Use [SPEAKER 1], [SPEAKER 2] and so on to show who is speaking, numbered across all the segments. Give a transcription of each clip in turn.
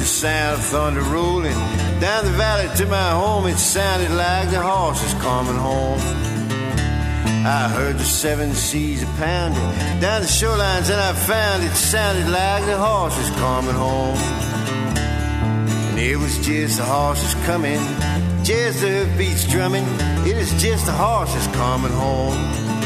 [SPEAKER 1] the sound of thunder rolling down the valley to my home. It sounded like the horses coming home. I heard the seven seas a pounding down the shorelines, and I found it sounded like the horses coming home. And it was just the horses coming, just the hoofbeats drumming. It is just the horses coming home.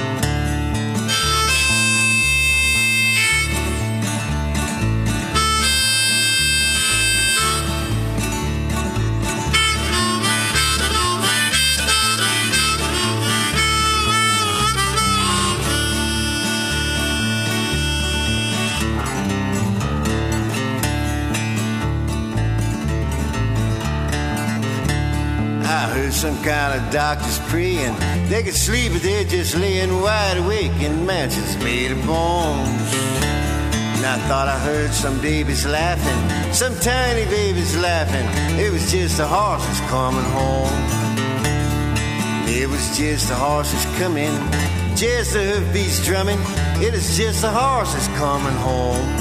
[SPEAKER 1] Some kind of doctors praying they could sleep, but they're just laying wide awake in mansions made of bones. And I thought I heard some babies laughing, some tiny babies laughing. It was just the horses coming home. It was just the horses coming, just the hoofbeats drumming. It is just the horses coming home.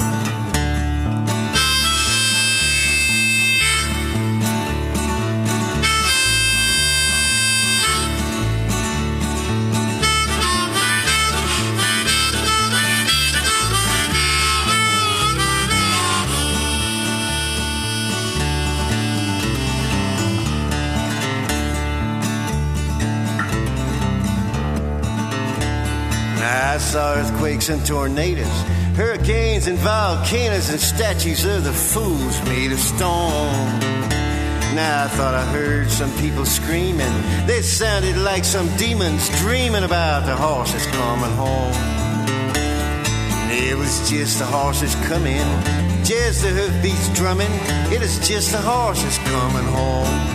[SPEAKER 1] I saw earthquakes and tornadoes, hurricanes and volcanoes, and statues of the fools made of stone. Now I thought I heard some people screaming. They sounded like some demons dreaming about the horses coming home. And it was just the horses coming, just the hoofbeats drumming. It is just the horses coming home.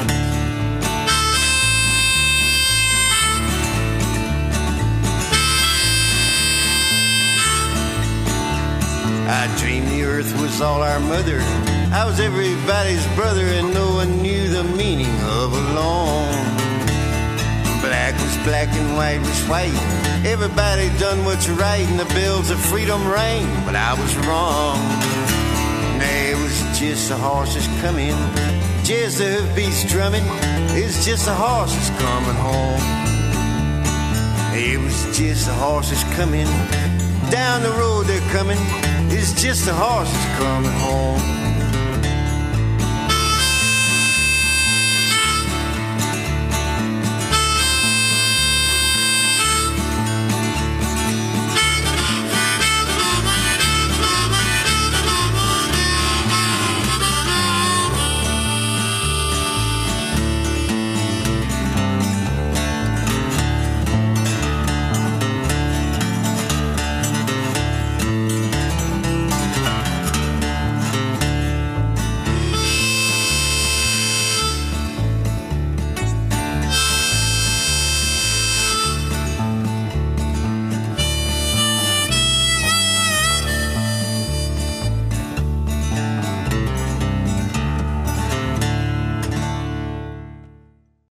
[SPEAKER 1] I dreamed the earth was all our mother. I was everybody's brother, and no one knew the meaning of alone. Black was black and white was white. Everybody done what's right, and the bells of freedom rang. But I was wrong. Nay, it was just the horses coming, just the hoofbeats drumming. It's just the horses coming home. It was just the horses coming, down the road they're coming. It's just the horses coming home.